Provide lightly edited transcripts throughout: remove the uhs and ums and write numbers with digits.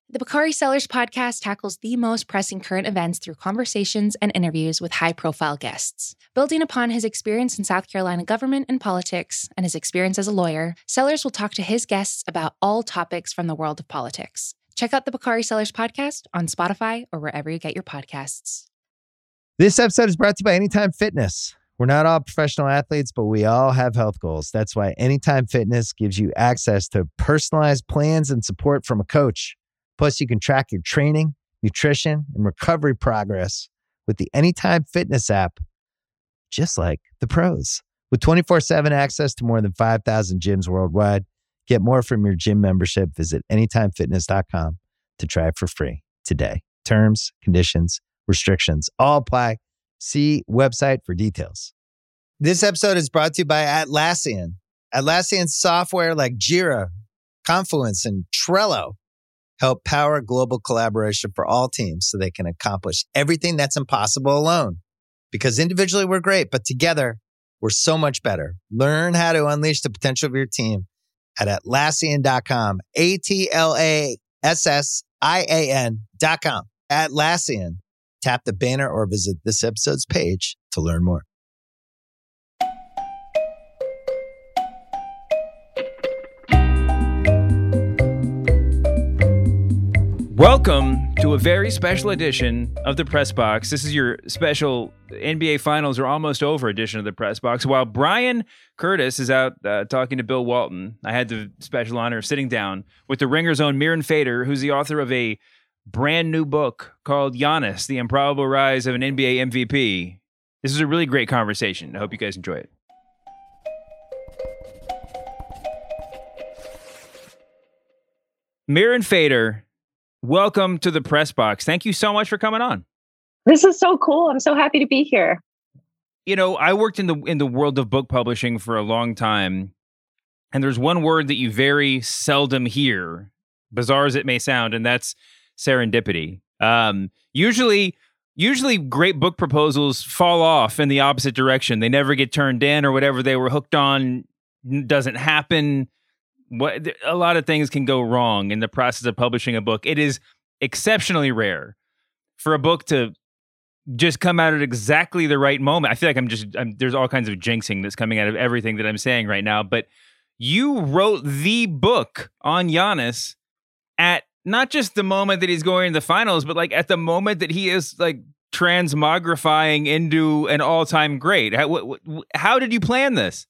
The Bakari Sellers podcast tackles the most pressing current events through conversations and interviews with high-profile guests. Building upon his experience in South Carolina government and politics and his experience as a lawyer, Sellers will talk to his guests about all topics from the world of politics. Check out the Bakari Sellers podcast on Spotify or wherever you get your podcasts. This episode is brought to you by Anytime Fitness. We're not all professional athletes, but we all have health goals. That's why Anytime Fitness gives you access to personalized plans and support from a coach. Plus, you can track your training, nutrition, and recovery progress with the Anytime Fitness app, just like the pros. With 24/7 access to more than 5,000 gyms worldwide, get more from your gym membership. Visit anytimefitness.com to try it for free today. Terms, conditions, restrictions all apply. See website for details. This episode is brought to you by Atlassian. Atlassian software like Jira, Confluence, and Trello help power global collaboration for all teams so they can accomplish everything that's impossible alone. Because individually we're great, but together we're so much better. Learn how to unleash the potential of your team at Atlassian.com. Atlassian.com. Atlassian. Tap the banner or visit this episode's page to learn more. Welcome to a very special edition of the Press Box. This is your special NBA Finals are almost over edition of the Press Box. While Brian Curtis is out talking to Bill Walton, I had the special honor of sitting down with the Ringer's own Miran Fader, who's the author of a brand new book called Giannis, The Improbable Rise of an NBA MVP. This is a really great conversation. I hope you guys enjoy it. Miran Fader, welcome to the Press Box. Thank you so much for coming on. This is so cool. I'm so happy to be here. You know, I worked in the world of book publishing for a long time, and there's one word that you very seldom hear, bizarre as it may sound, and that's serendipity. Usually great book proposals fall off in the opposite direction. They never get turned in, or whatever they were hooked on doesn't happen. A lot of things can go wrong in the process of publishing a book. It is exceptionally rare for a book to just come out at exactly the right moment. I feel like there's all kinds of jinxing that's coming out of everything that I'm saying right now, but you wrote the book on Giannis at not just the moment that he's going to the finals, but like at the moment that he is like transmogrifying into an all-time great. How did you plan this?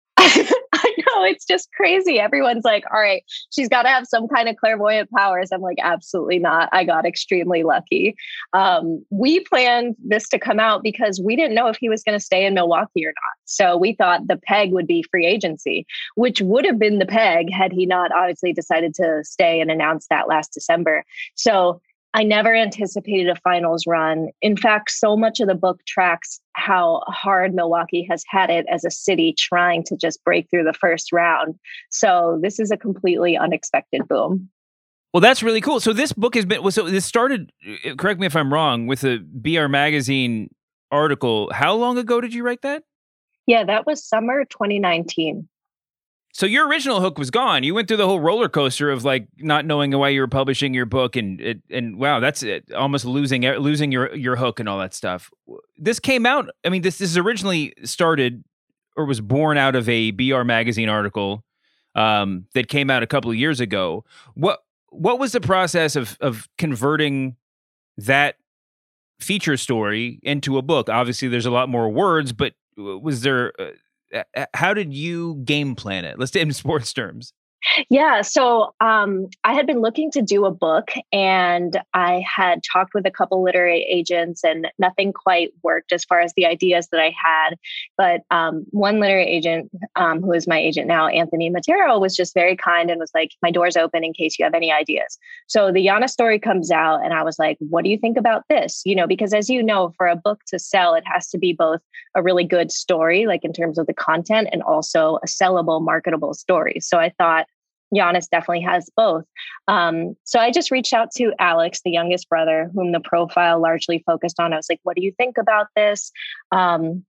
I know, it's just crazy. Everyone's like, all right, she's got to have some kind of clairvoyant powers. I'm like, absolutely not. I got extremely lucky. We planned this to come out because we didn't know if he was going to stay in Milwaukee or not. So we thought the peg would be free agency, which would have been the peg had he not obviously decided to stay and announce that last December. So I never anticipated a finals run. In fact, so much of the book tracks how hard Milwaukee has had it as a city trying to just break through the first round. So this is a completely unexpected boom. Well, that's really cool. So this book this started, correct me if I'm wrong, with a BR Magazine article. How long ago did you write that? Yeah, that was summer 2019. So your original hook was gone. You went through the whole roller coaster of like not knowing why you were publishing your book, and wow, that's it. Almost losing your hook and all that stuff. This came out. I mean, this is originally started or was born out of a BR Magazine article that came out a couple of years ago. What was the process of converting that feature story into a book? Obviously, there's a lot more words, but was there? How did you game plan it? Let's say in sports terms. Yeah. So I had been looking to do a book, and I had talked with a couple literary agents, and nothing quite worked as far as the ideas that I had. But one literary agent, who is my agent now, Anthony Matero, was just very kind and was like, my door's open in case you have any ideas. So the Giannis story comes out, and I was like, what do you think about this? You know, because as you know, for a book to sell, it has to be both a really good story, like in terms of the content, and also a sellable, marketable story. So I thought, Giannis definitely has both. So I just reached out to Alex, the youngest brother, whom the profile largely focused on. I was like, what do you think about this?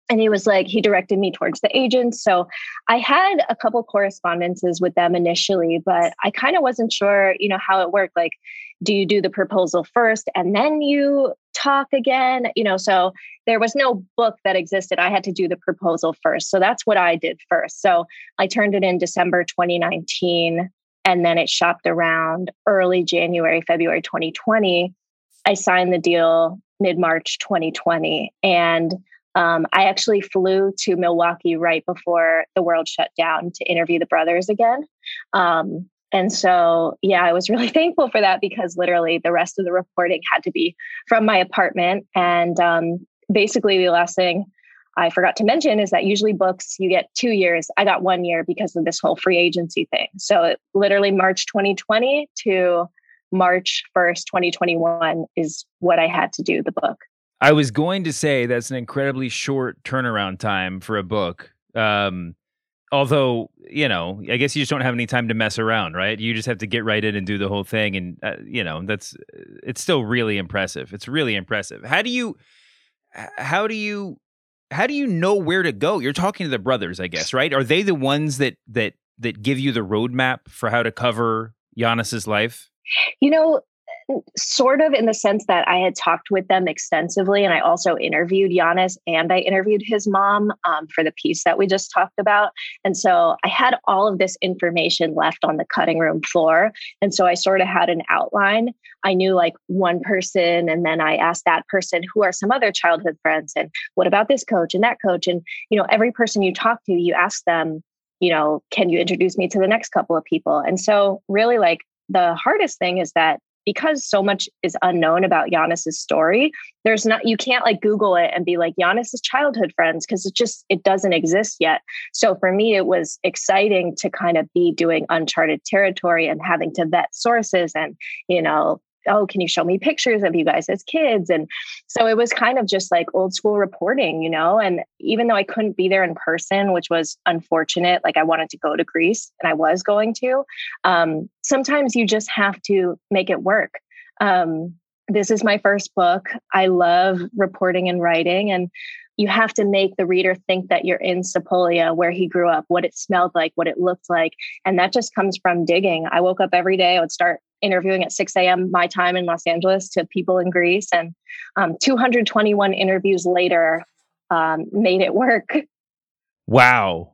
And he was like, he directed me towards the agents. So I had a couple correspondences with them initially, but I kind of wasn't sure, how it worked. Like, do you do the proposal first and then you talk again? So there was no book that existed. I had to do the proposal first. So that's what I did first. So I turned it in December 2019, and then it shopped around early January, February 2020. I signed the deal mid-March 2020. And I actually flew to Milwaukee right before the world shut down to interview the brothers again. And so, I was really thankful for that, because literally the rest of the reporting had to be from my apartment. And basically the last thing I forgot to mention is that usually books, you get 2 years. I got 1 year because of this whole free agency thing. So literally March 2020 to March 1st, 2021 is what I had to do the book. I was going to say that's an incredibly short turnaround time for a book. Although, I guess you just don't have any time to mess around, right? You just have to get right in and do the whole thing. And, it's still really impressive. It's really impressive. How do you know where to go? You're talking to the brothers, I guess, right? Are they the ones that give you the roadmap for how to cover Giannis's life? Sort of, in the sense that I had talked with them extensively, and I also interviewed Giannis and I interviewed his mom for the piece that we just talked about. And so I had all of this information left on the cutting room floor. And so I sort of had an outline. I knew like one person, and then I asked that person, who are some other childhood friends, and what about this coach and that coach? And, every person you talk to, you ask them, can you introduce me to the next couple of people? And so really, like, the hardest thing is that because so much is unknown about Giannis's story, you can't like Google it and be like Giannis's childhood friends, because it doesn't exist yet. So for me, it was exciting to kind of be doing uncharted territory and having to vet sources and, can you show me pictures of you guys as kids? And so it was kind of just like old school reporting, and even though I couldn't be there in person, which was unfortunate, like I wanted to go to Greece and I was going to, sometimes you just have to make it work. This is my first book. I love reporting and writing, and you have to make the reader think that you're in Sepolia, where he grew up, what it smelled like, what it looked like. And that just comes from digging. I woke up every day. I would start interviewing at 6 a.m. my time in Los Angeles to people in Greece. And 221 interviews later made it work. Wow.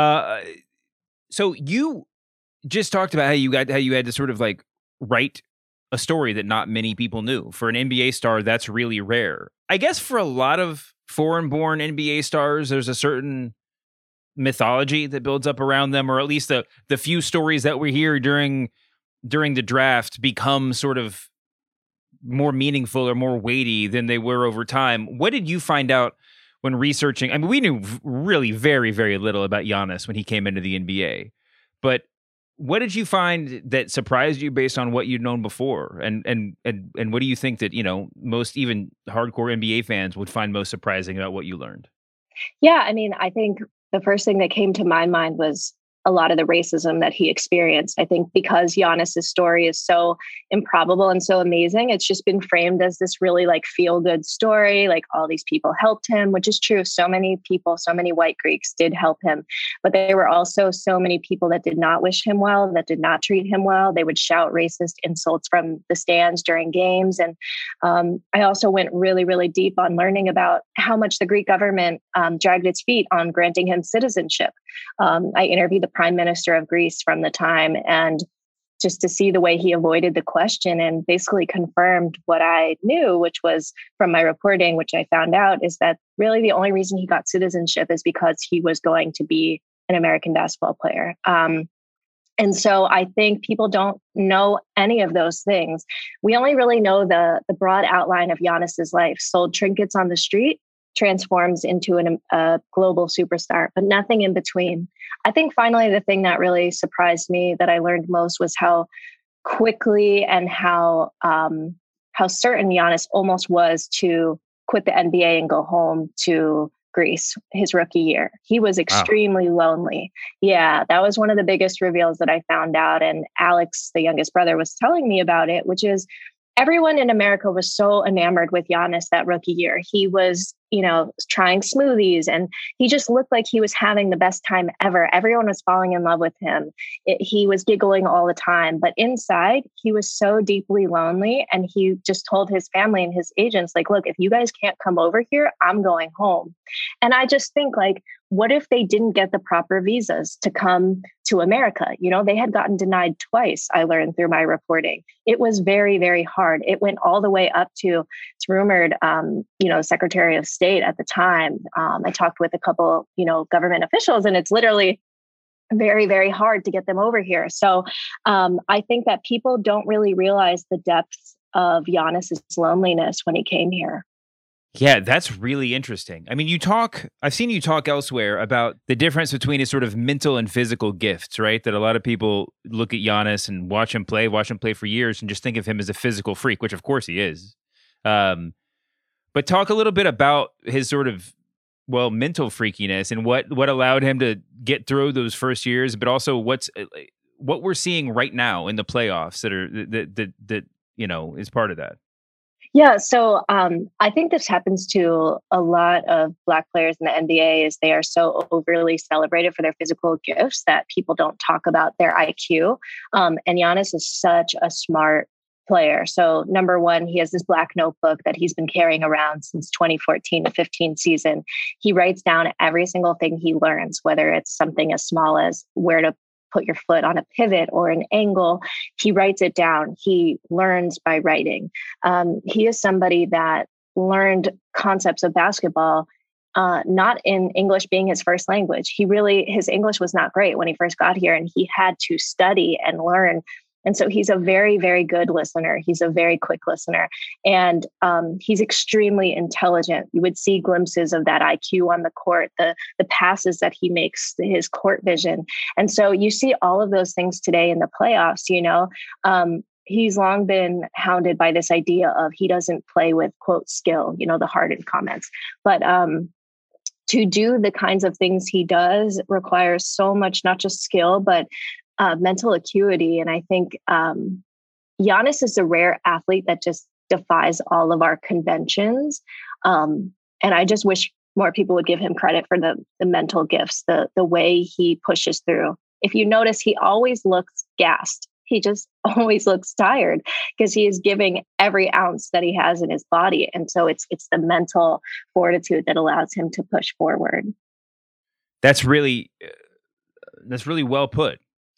So you just talked about how you had to sort of like write a story that not many people knew. For an NBA star, that's really rare. I guess for a lot of foreign-born NBA stars, there's a certain mythology that builds up around them, or at least the few stories that we hear during the draft become sort of more meaningful or more weighty than they were over time. What did you find out when researching? I mean, we knew really very, very little about Giannis when he came into the NBA, but what did you find that surprised you based on what you'd known before? And what do you think that, most even hardcore NBA fans would find most surprising about what you learned? Yeah, I mean, I think the first thing that came to my mind was a lot of the racism that he experienced. I think because Giannis's story is so improbable and so amazing, it's just been framed as this really like feel good story. Like all these people helped him, which is true. So many people, so many white Greeks did help him, but there were also so many people that did not wish him well, that did not treat him well. They would shout racist insults from the stands during games. And I also went really, really deep on learning about how much the Greek government dragged its feet on granting him citizenship. I interviewed the prime minister of Greece from the time, and just to see the way he avoided the question and basically confirmed what I knew, which was from my reporting, which I found out is that really the only reason he got citizenship is because he was going to be an American basketball player. And so I think people don't know any of those things. We only really know the broad outline of Giannis's life. Sold trinkets on the street, transforms into a global superstar, but nothing in between. I think finally the thing that really surprised me that I learned most was how quickly and how certain Giannis almost was to quit the NBA and go home to Greece his rookie year. He was extremely lonely. Yeah, that was one of the biggest reveals that I found out. And Alex, the youngest brother, was telling me about it, which is everyone in America was so enamored with Giannis that rookie year. He was, trying smoothies, and he just looked like he was having the best time ever. Everyone was falling in love with him. He was giggling all the time, but inside he was so deeply lonely. And he just told his family and his agents, like, look, if you guys can't come over here, I'm going home. And I just think, like, what if they didn't get the proper visas to come to America? They had gotten denied twice, I learned through my reporting. It was very, very hard. It went all the way up to, it's rumored, Secretary of State at the time. I talked with a couple, government officials, and it's literally very, very hard to get them over here. So I think that people don't really realize the depths of Giannis's loneliness when he came here. Yeah, that's really interesting. I mean, I've seen you talk elsewhere about the difference between his sort of mental and physical gifts, right? That a lot of people look at Giannis and watch him play for years and just think of him as a physical freak, which of course he is. But talk a little bit about his sort of, mental freakiness and what allowed him to get through those first years, but also what we're seeing right now in the playoffs that is part of that. Yeah, so I think this happens to a lot of Black players in the NBA, is they are so overly celebrated for their physical gifts that people don't talk about their IQ. And Giannis is such a smart player. So number one, he has this black notebook that he's been carrying around since 2014 to 15 season. He writes down every single thing he learns, whether it's something as small as where to put your foot on a pivot or an angle. He writes it down. He learns by writing. He is somebody that learned concepts of basketball, not in English being his first language. His English was not great when he first got here, and he had to study and learn. And so he's a very, very good listener. He's a very quick listener, and he's extremely intelligent. You would see glimpses of that IQ on the court, the passes that he makes, his court vision. And so you see all of those things today in the playoffs. He's long been hounded by this idea of he doesn't play with, quote, skill, the Harden comments. But to do the kinds of things he does requires so much, not just skill, but mental acuity. And I think Giannis is a rare athlete that just defies all of our conventions. And I just wish more people would give him credit for the mental gifts, the way he pushes through. If you notice, he always looks gassed. He just always looks tired because he is giving every ounce that he has in his body. And so it's the mental fortitude that allows him to push forward. That's really well put.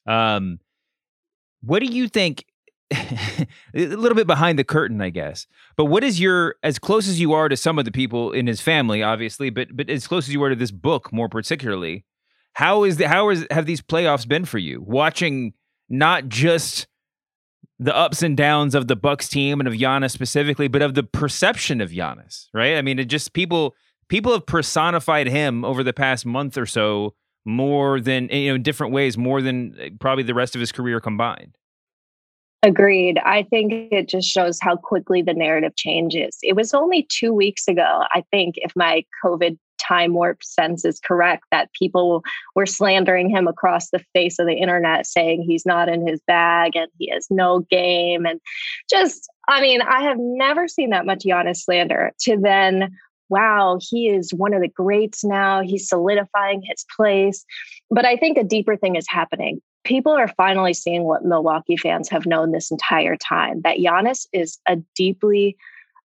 What do you think, a little bit behind the curtain, I guess, but what is as close as you are to some of the people in his family, obviously, but as close as you are to this book more particularly, have these playoffs been for you? Watching not just the ups and downs of the Bucks team and of Giannis specifically, but of the perception of Giannis, right? I mean, it just people have personified him over the past month or so more than, in different ways, more than probably the rest of his career combined. Agreed. I think it just shows how quickly the narrative changes. It was only 2 weeks ago, I think, if my COVID time warp sense is correct, that people were slandering him across the face of the internet, saying he's not in his bag and he has no game. And I have never seen that much Giannis slander, to then, wow, he is one of the greats now. He's solidifying his place. But I think a deeper thing is happening. People are finally seeing what Milwaukee fans have known this entire time, that Giannis is a deeply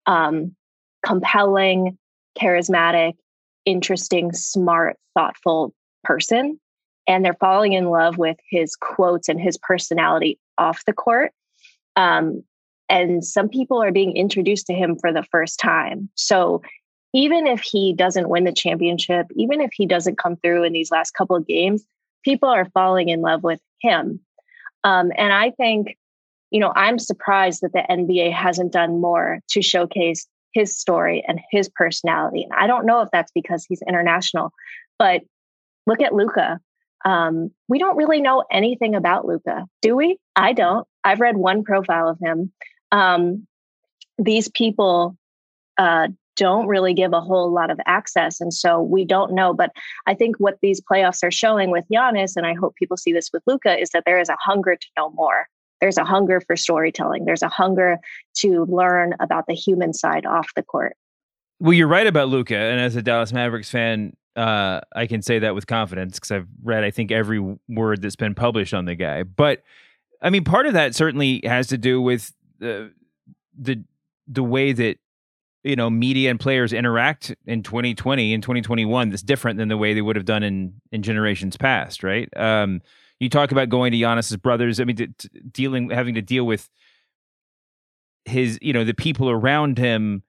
compelling, charismatic, interesting, smart, thoughtful person. And they're falling in love with his quotes and his personality off the court. And some people are being introduced to him for the first time. So even if he doesn't win the championship, even if he doesn't come through in these last couple of games, people are falling in love with him. And I think, I'm surprised that the NBA hasn't done more to showcase his story and his personality. And I don't know if that's because he's international, but look at Luka. We don't really know anything about Luka, do we? I don't. I've read one profile of him. These people don't really give a whole lot of access. And so we don't know. But I think what these playoffs are showing with Giannis, and I hope people see this with Luka, is that there is a hunger to know more. There's a hunger for storytelling. There's a hunger to learn about the human side off the court. Well, you're right about Luka, and as a Dallas Mavericks fan, I can say that with confidence because I've read, I think, every word that's been published on the guy. But I mean, part of that certainly has to do with the way that media and players interact in 2020 and 2021. That's different than the way they would have done in generations past, right? You talk about going to Giannis's brothers. I mean, having to deal with his, the people around him.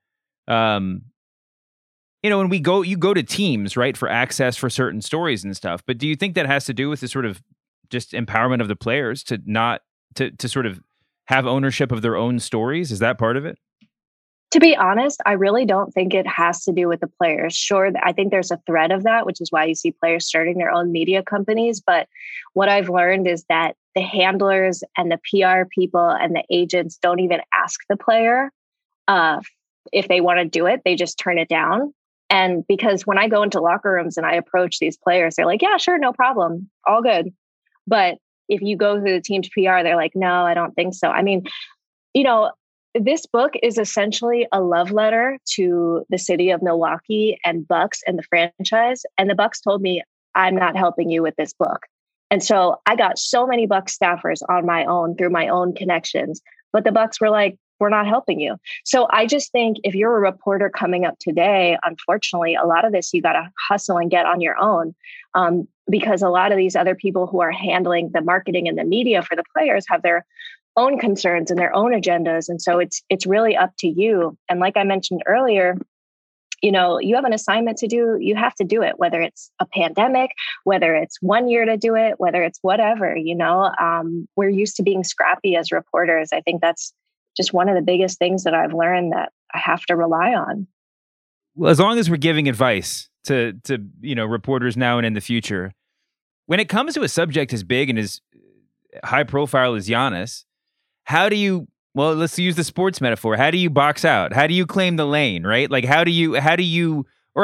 When you go to teams, right, for access for certain stories and stuff. But do you think that has to do with the sort of just empowerment of the players to not to sort of have ownership of their own stories? Is that part of it? To be honest, I really don't think it has to do with the players. Sure, I think there's a thread of that, which is why you see players starting their own media companies. But what I've learned is that the handlers and the PR people and the agents don't even ask the player if they want to do it. They just turn it down. And because when I go into locker rooms and I approach these players, they're like, yeah, sure, no problem, all good. But if you go through the team's PR, they're like, no, I don't think so. I mean, this book is essentially a love letter to the city of Milwaukee and Bucks and the franchise. And the Bucks told me, I'm not helping you with this book. And so I got so many Bucks staffers on my own through my own connections. But the Bucks were like, we're not helping you. So I just think if you're a reporter coming up today, unfortunately, a lot of this you got to hustle and get on your own because a lot of these other people who are handling the marketing and the media for the players have their own concerns and their own agendas. And so it's really up to you. And like I mentioned earlier, you have an assignment to do, you have to do it, whether it's a pandemic, whether it's 1 year to do it, whether it's whatever, we're used to being scrappy as reporters. I think that's just one of the biggest things that I've learned that I have to rely on. Well, as long as we're giving advice to reporters now and in the future, when it comes to a subject as big and as high profile as Giannis, let's use the sports metaphor. How do you box out? How do you claim the lane, right? Like, how do you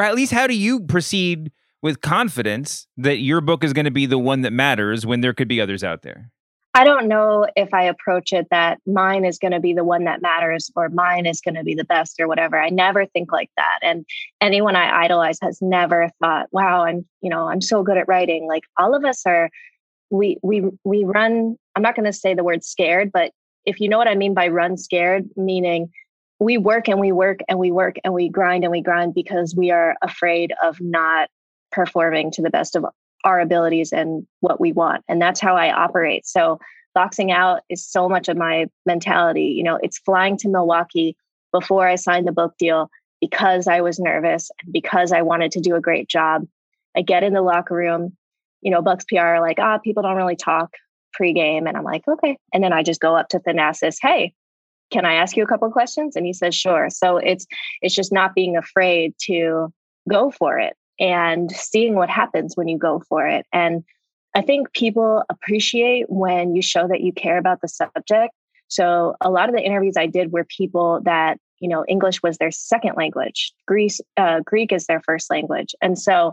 proceed with confidence that your book is going to be the one that matters when there could be others out there? I don't know if I approach it that mine is going to be the one that matters or mine is going to be the best or whatever. I never think like that. And anyone I idolize has never thought, wow, I'm so good at writing. Like all of us are, we run, I'm not going to say the word scared, but if you know what I mean by run scared, meaning we work and we work and we work and we grind because we are afraid of not performing to the best of our abilities and what we want. And that's how I operate. So boxing out is so much of my mentality. It's flying to Milwaukee before I signed the book deal because I was nervous and because I wanted to do a great job. I get in the locker room, Bucks PR are like, people don't really talk pregame. And I'm like, okay. And then I just go up to Thanasis, hey, can I ask you a couple of questions? And he says, sure. So it's just not being afraid to go for it and seeing what happens when you go for it. And I think people appreciate when you show that you care about the subject. So a lot of the interviews I did were people that, English was their second language. Greek is their first language. And so,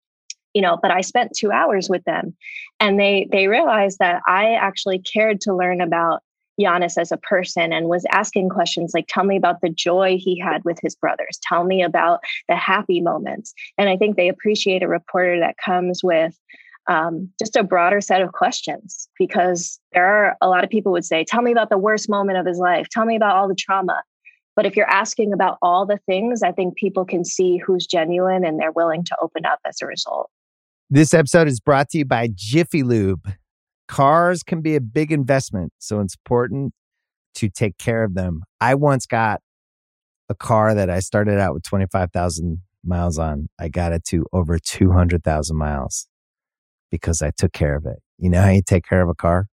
but I spent 2 hours with them and they realized that I actually cared to learn about Giannis as a person and was asking questions like, tell me about the joy he had with his brothers. Tell me about the happy moments. And I think they appreciate a reporter that comes with just a broader set of questions, because there are a lot of people would say, tell me about the worst moment of his life. Tell me about all the trauma. But if you're asking about all the things, I think people can see who's genuine and they're willing to open up as a result. This episode is brought to you by Jiffy Lube. Cars can be a big investment, so it's important to take care of them. I once got a car that I started out with 25,000 miles on. I got it to over 200,000 miles because I took care of it. You know how you take care of a car?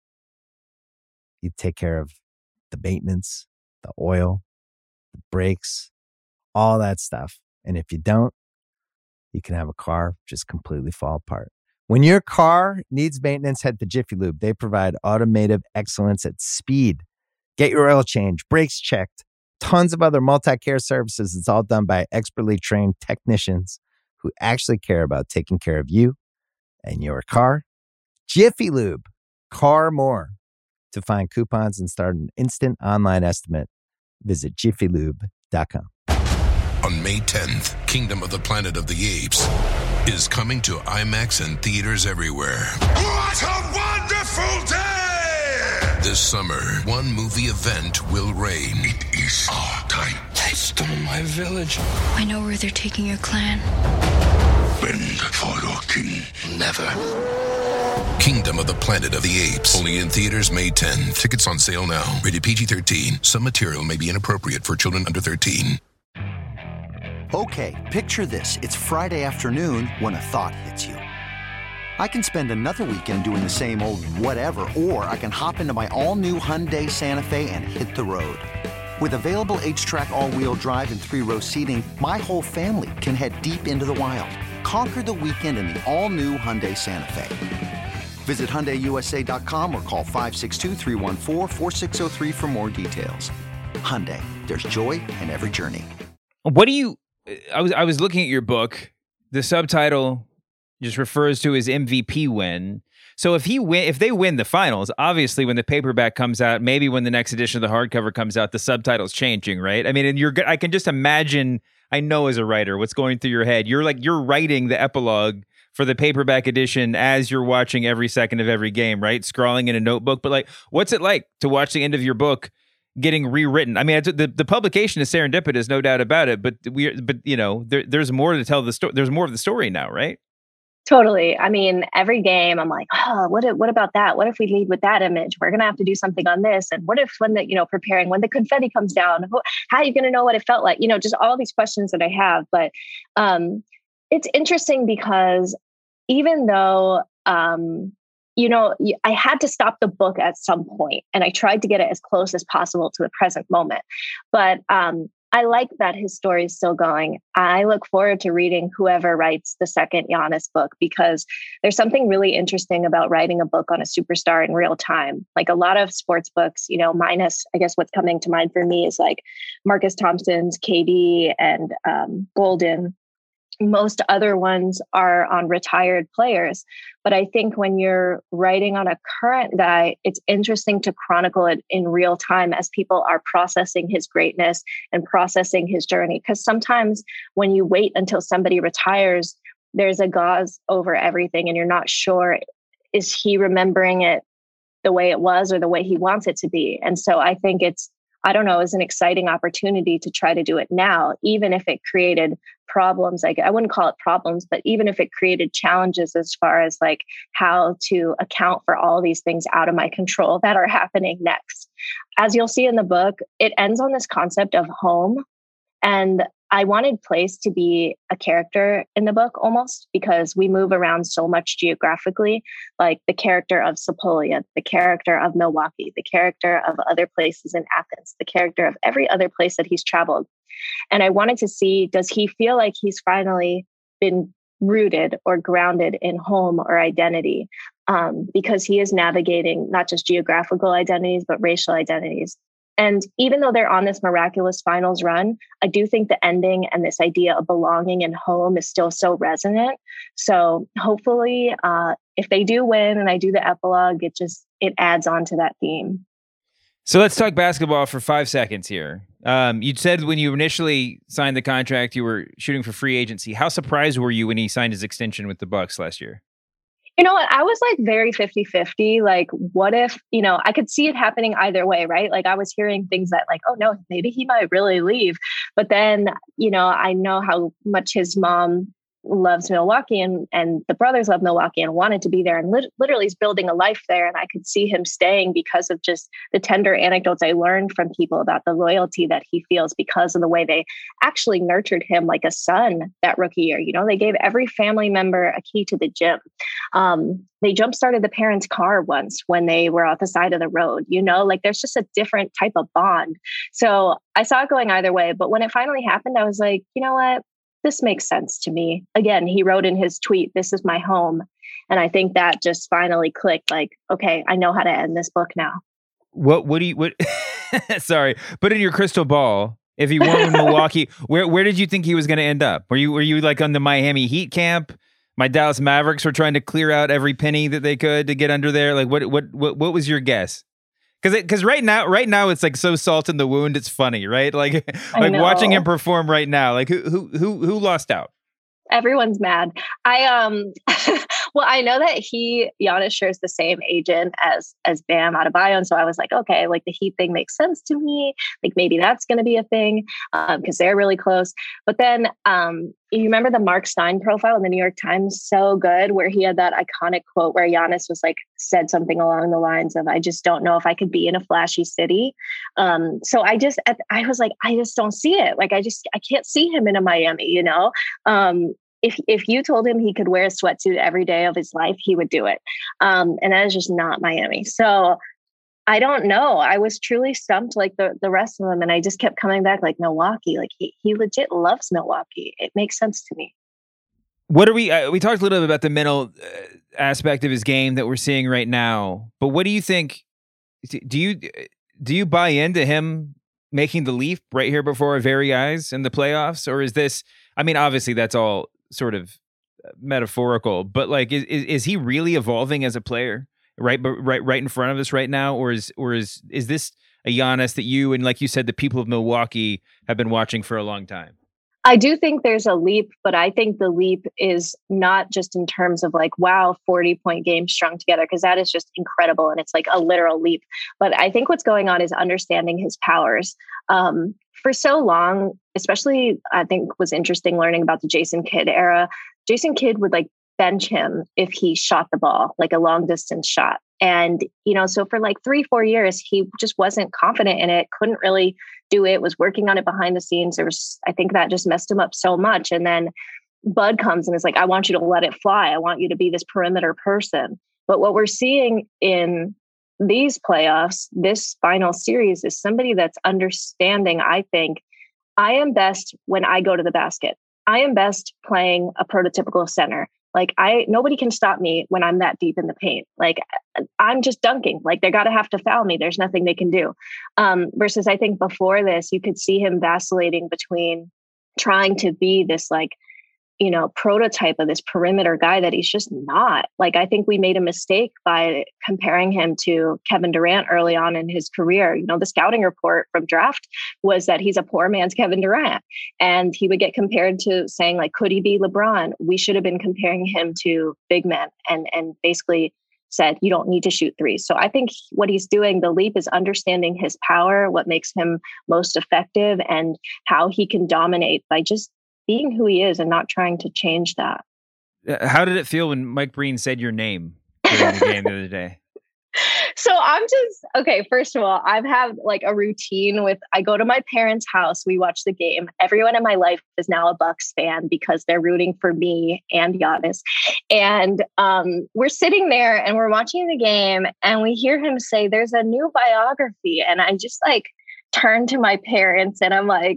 You take care of the maintenance, the oil, the brakes, all that stuff. And if you don't, you can have a car just completely fall apart. When your car needs maintenance, head to Jiffy Lube. They provide automotive excellence at speed. Get your oil change, brakes checked, tons of other multi-care services. It's all done by expertly trained technicians who actually care about taking care of you and your car. Jiffy Lube, car more. To find coupons and start an instant online estimate, visit jiffylube.com. On May 10th, Kingdom of the Planet of the Apes is coming to IMAX and theaters everywhere. What a wonderful day! This summer, one movie event will reign. It is our time. They stole my village. I know where they're taking your clan. Bend for your king. Never. Kingdom of the Planet of the Apes. Only in theaters May 10th. Tickets on sale now. Rated PG-13. Some material may be inappropriate for children under 13. Okay, picture this. It's Friday afternoon when a thought hits you. I can spend another weekend doing the same old whatever, or I can hop into my all-new Hyundai Santa Fe and hit the road. With available H-Track all-wheel drive and 3-row seating, my whole family can head deep into the wild. Conquer the weekend in the all-new Hyundai Santa Fe. Visit HyundaiUSA.com or call 562-314-4603 for more details. Hyundai, there's joy in every journey. What do you... I was looking at your book. The subtitle just refers to his MVP win. So if they win the finals, obviously when the paperback comes out, maybe when the next edition of the hardcover comes out, the subtitle's changing, right? I mean, and I can just imagine, I know as a writer, what's going through your head. You're writing the epilogue for the paperback edition as you're watching every second of every game, right? Scrawling in a notebook. But what's it like to watch the end of your book getting rewritten? I mean, the publication is serendipitous, no doubt about it. But there's more to tell the story. There's more of the story now, right? Totally. I mean, every game I'm like, oh, what about that? What if we lead with that image? We're going to have to do something on this. And what if when the confetti comes down, how are you going to know what it felt like? Just all these questions that I have. But it's interesting because even though, I had to stop the book at some point, and I tried to get it as close as possible to the present moment. But I like that his story is still going. I look forward to reading whoever writes the second Giannis book, because there's something really interesting about writing a book on a superstar in real time. Like a lot of sports books, minus, I guess what's coming to mind for me is like Marcus Thompson's KD and Golden. Most other ones are on retired players. But I think when you're writing on a current guy, it's interesting to chronicle it in real time as people are processing his greatness and processing his journey. Because sometimes when you wait until somebody retires, there's a gauze over everything and you're not sure, is he remembering it the way it was or the way he wants it to be? And so I think it's an exciting opportunity to try to do it now, even if it created problems. I wouldn't call it problems, but even if it created challenges as far as like how to account for all these things out of my control that are happening next. As you'll see in the book, it ends on this concept of home. And I wanted place to be a character in the book almost, because we move around so much geographically, like the character of Sepolia, the character of Milwaukee, the character of other places in Athens, the character of every other place that he's traveled. And I wanted to see, does he feel like he's finally been rooted or grounded in home or identity? Because he is navigating not just geographical identities, but racial identities. And even though they're on this miraculous finals run, I do think the ending and this idea of belonging and home is still so resonant. So hopefully, if they do win and I do the epilogue, it adds on to that theme. So let's talk basketball for 5 seconds here. You said when you initially signed the contract, you were shooting for free agency. How surprised were you when he signed his extension with the Bucks last year? You know what? I was like very 50-50. Like, what if, I could see it happening either way, right? Like I was hearing things that like, oh no, maybe he might really leave. But then, I know how much his mom loves Milwaukee and the brothers love Milwaukee and wanted to be there and literally is building a life there. And I could see him staying because of just the tender anecdotes I learned from people about the loyalty that he feels because of the way they actually nurtured him like a son that rookie year. They gave every family member a key to the gym. They jump-started the parents' car once when they were off the side of the road, there's just a different type of bond. So I saw it going either way. But when it finally happened, I was like, you know what? This makes sense to me. Again, he wrote in his tweet, "This is my home." And I think that just finally clicked like, okay, I know how to end this book now. What sorry, but in your crystal ball, if he won in Milwaukee, where did you think he was going to end up? Were you like on the Miami Heat camp? My Dallas Mavericks were trying to clear out every penny that they could to get under there. Like what was your guess? Because right now it's like so salt in the wound. It's funny, right? Like watching him perform right now. Like who lost out? Everyone's mad. Well, I know that Giannis shares the same agent as Bam Adebayo, and so I was like, okay, like the Heat thing makes sense to me. Like maybe that's going to be a thing because they're really close. But then you remember the Mark Stein profile in the New York Times? So good, where he had that iconic quote where Giannis was like said something along the lines of, "I just don't know if I could be in a flashy city." So I was like, I just don't see it. Like I can't see him in a Miami, you know. If you told him he could wear a sweatsuit every day of his life, he would do it. And that is just not Miami. So I don't know. I was truly stumped like the rest of them. And I just kept coming back like Milwaukee. Like he legit loves Milwaukee. It makes sense to me. What are we talked a little bit about the mental aspect of his game that we're seeing right now. But what do you think? Do you buy into him making the leap right here before our very eyes in the playoffs? Or is this, I mean, obviously that's all sort of metaphorical, but like, is he really evolving as a player right in front of us right now? Or is this a Giannis that you, and like you said, the people of Milwaukee have been watching for a long time? I do think there's a leap, but I think the leap is not just in terms of like, wow, 40-point game strung together, because that is just incredible. And it's like a literal leap. But I think what's going on is understanding his powers. For so long, especially I think was interesting learning about the Jason Kidd era. Jason Kidd would like bench him if he shot the ball, like a long distance shot. And, you know, so for like 3-4 years, he just wasn't confident in it, couldn't really do it, was working on it behind the scenes. I think that just messed him up so much. And then Bud comes and is like, I want you to let it fly. I want you to be this perimeter person. But what we're seeing in these playoffs, this final series, is somebody that's understanding. I think I am best when I go to the basket. I am best playing a prototypical center. Like nobody can stop me when I'm that deep in the paint. Like I'm just dunking. Like they have to foul me. There's nothing they can do. Versus I think before this, you could see him vacillating between trying to be this like, you know, prototype of this perimeter guy that he's just not. Like I think we made a mistake by comparing him to Kevin Durant early on in his career. You know, the scouting report from draft was that he's a poor man's Kevin Durant. And he would get compared to saying like, could he be LeBron? We should have been comparing him to big men and basically said, you don't need to shoot threes. So I think what he's doing, the leap, is understanding his power, what makes him most effective, and how he can dominate by just being who he is and not trying to change that. How did it feel when Mike Breen said your name during the game the other day? So I'm just, okay, first of all, I've had like a routine with, I go to my parents' house, we watch the game. Everyone in my life is now a Bucks fan because they're rooting for me and Giannis. And we're sitting there and we're watching the game and we hear him say, there's a new biography. And I just like turn to my parents and I'm like,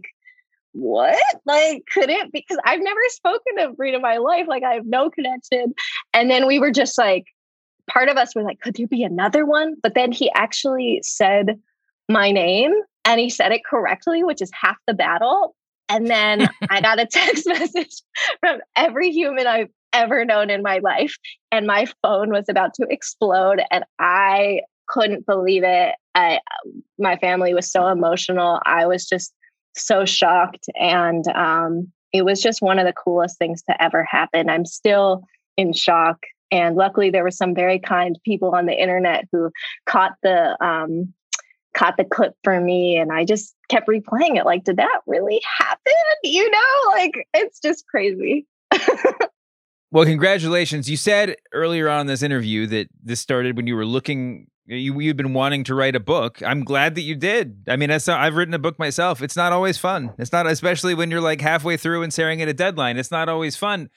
what? Like, couldn't, because I've never spoken to Breen in my life. Like, I have no connection. And then we were just like, part of us were like, could there be another one? But then he actually said my name and he said it correctly, which is half the battle. And then I got a text message from every human I've ever known in my life. And my phone was about to explode and I couldn't believe it. My family was so emotional. I was just so shocked. And it was just one of the coolest things to ever happen. I'm still in shock. And luckily there were some very kind people on the internet who caught the clip for me. And I just kept replaying it. Like, did that really happen? You know, like, it's just crazy. Well, congratulations. You said earlier on in this interview that this started when you were looking, you've been wanting to write a book. I'm glad that you did. I mean, I've written a book myself. It's not always fun. It's not, especially when you're like halfway through and staring at a deadline. It's not always fun.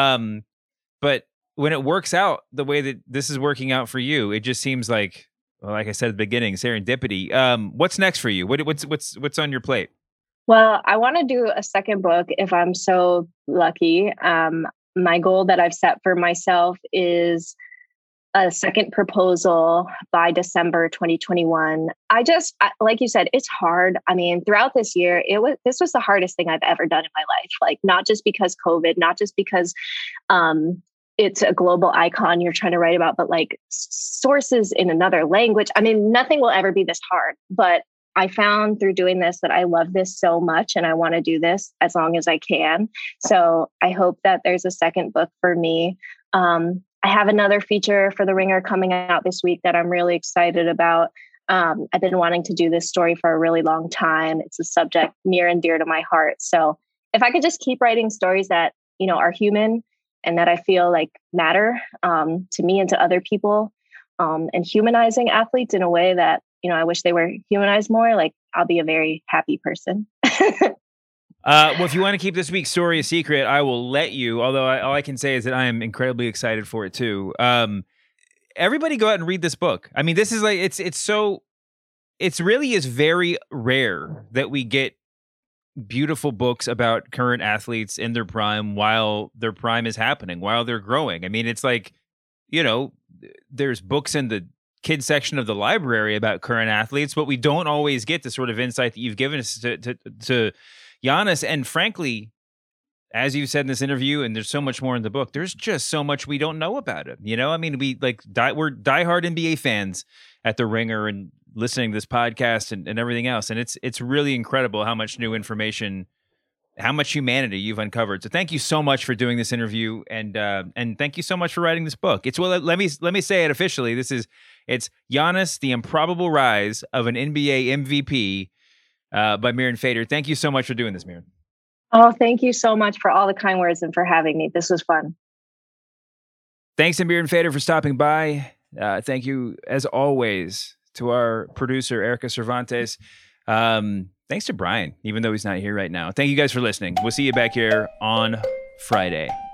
But when it works out the way that this is working out for you, it just seems like, well, like I said at the beginning, serendipity. What's next for you? What's on your plate? Well, I want to do a second book if I'm so lucky. My goal that I've set for myself is a second proposal by December 2021. Like you said, it's hard. I mean, throughout this year, this was the hardest thing I've ever done in my life. Like, not just because COVID, not just because, it's a global icon you're trying to write about, but like sources in another language. I mean, nothing will ever be this hard, but I found through doing this that I love this so much and I want to do this as long as I can. So I hope that there's a second book for me. I have another feature for The Ringer coming out this week that I'm really excited about. I've been wanting to do this story for a really long time. It's a subject near and dear to my heart. So if I could just keep writing stories that, are human and that I feel like matter to me and to other people, and humanizing athletes in a way that, I wish they were humanized more, like I'll be a very happy person. Well, if you want to keep this week's story a secret, I will let you, although all I can say is that I am incredibly excited for it too. Everybody go out and read this book. I mean, this is like, it's really is very rare that we get beautiful books about current athletes in their prime while their prime is happening, while they're growing. I mean, it's like, there's books in the kids section of the library about current athletes, but we don't always get the sort of insight that you've given us to Giannis. And frankly, as you've said in this interview, and there's so much more in the book, there's just so much we don't know about him. I mean, we're diehard NBA fans at The Ringer and listening to this podcast and everything else. And it's really incredible how much new information, how much humanity you've uncovered. So thank you so much for doing this interview, and thank you so much for writing this book. Let me say it officially. It's Giannis: The Improbable Rise of an NBA MVP by Mirin Fader. Thank you so much for doing this, Mirin. Oh, thank you so much for all the kind words and for having me. This was fun. Thanks to Mirin Fader for stopping by. Thank you, as always, to our producer, Erica Cervantes. Thanks to Brian, even though he's not here right now. Thank you guys for listening. We'll see you back here on Friday.